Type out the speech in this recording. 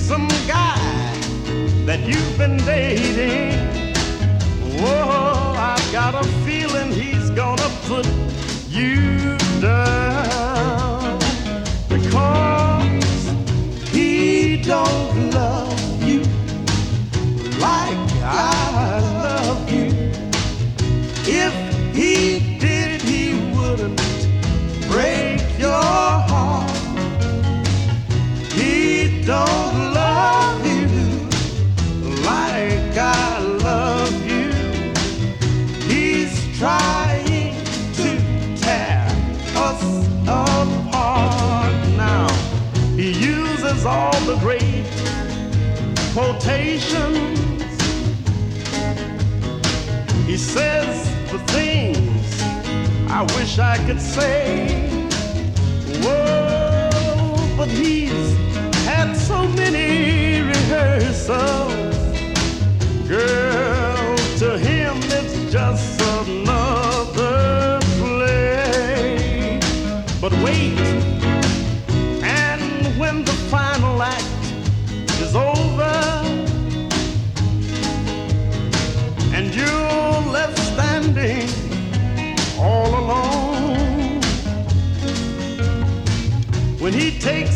some guy that you've been dating. Whoa, I've got a feeling he's gonna put you down because he don't love you like I love you. If he did, he wouldn't break your heart. He don't love you like I love you. He's trying to tear us apart now. He uses all the great quotations. He says the things I wish I could say. Whoa, but he's had so many rehearsals. Girl, to him it's just another play. But wait, and when the final act is over and you're left standing all alone, when he takes